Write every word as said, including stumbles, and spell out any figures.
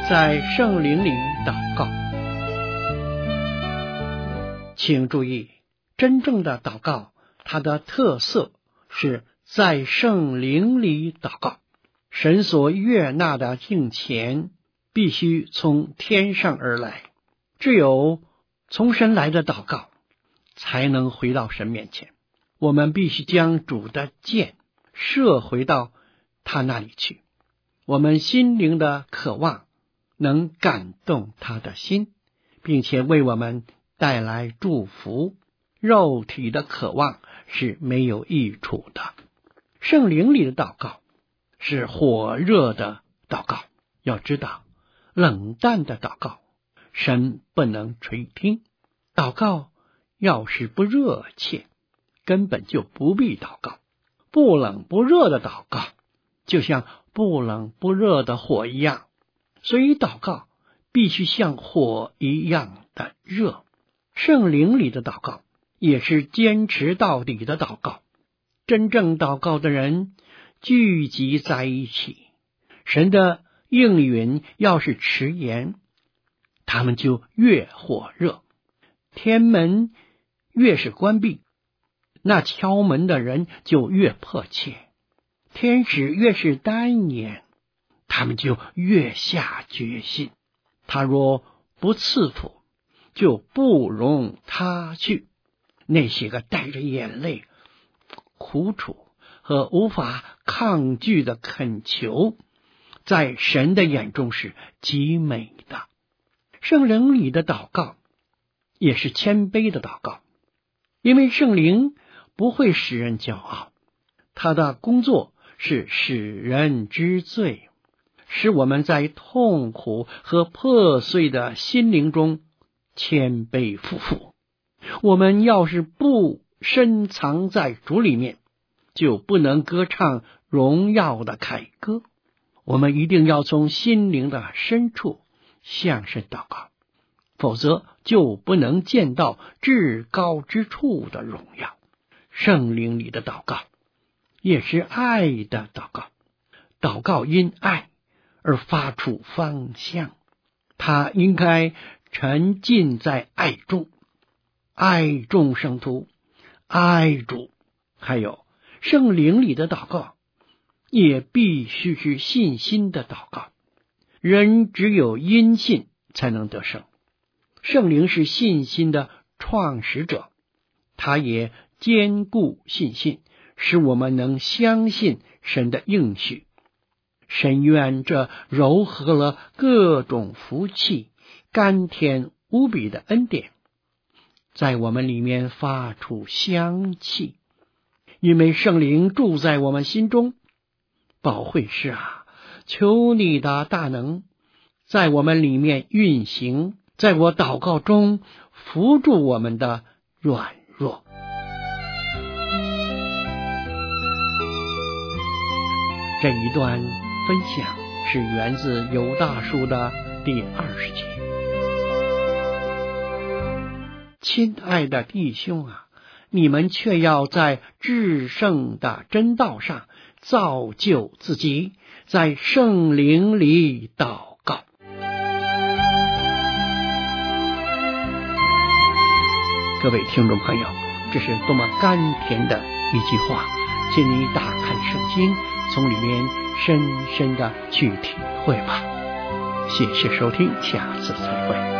在圣灵里祷告。请注意，真正的祷告，它的特色是在圣灵里祷告。神所悦纳的敬虔必须从天上而来，只有从神来的祷告才能回到神面前。我们必须将主的箭射回到他那里去。我们心灵的渴望能感动他的心，并且为我们带来祝福。肉体的渴望是没有益处的。圣灵里的祷告是火热的祷告。要知道，冷淡的祷告神不能垂听。祷告要是不热切，根本就不必祷告。不冷不热的祷告就像不冷不热的火一样，所以祷告必须像火一样的热。圣灵里的祷告也是坚持到底的祷告。真正祷告的人聚集在一起，神的应允要是迟延，他们就越火热。天门越是关闭，那敲门的人就越迫切。天使越是单言，他们就越下决心。他若不赐福，就不容他去。那些个带着眼泪、苦楚和无法抗拒的恳求，在神的眼中是极美的。圣灵里的祷告也是谦卑的祷告，因为圣灵不会使人骄傲，他的工作是使人知罪，使我们在痛苦和破碎的心灵中谦卑俯伏。我们要是不深藏在主里面，就不能歌唱荣耀的凯歌。我们一定要从心灵的深处向神祷告，否则就不能见到至高之处的荣耀。圣灵里的祷告也是爱的祷告，祷告因爱而发出芳香，他应该沉浸在爱中，爱众圣徒，爱主。还有圣灵里的祷告也必须是信心的祷告。人只有因信才能得胜。圣灵是信心的创始者，他也坚固信心，使我们能相信神的应许。深渊这糅合了各种福气，甘甜无比的恩典，在我们里面发出香气。因为圣灵住在我们心中。宝会师啊，求你的大能在我们里面运行，在我祷告中扶助我们的软弱。这一段分享是源自犹大书的第二十节。亲爱的弟兄啊，你们却要在至圣的真道上造就自己，在圣灵里祷告。各位听众朋友，这是多么甘甜的一句话，请你打开圣经，从里面深深的去体会吧。谢谢收听，下次再会。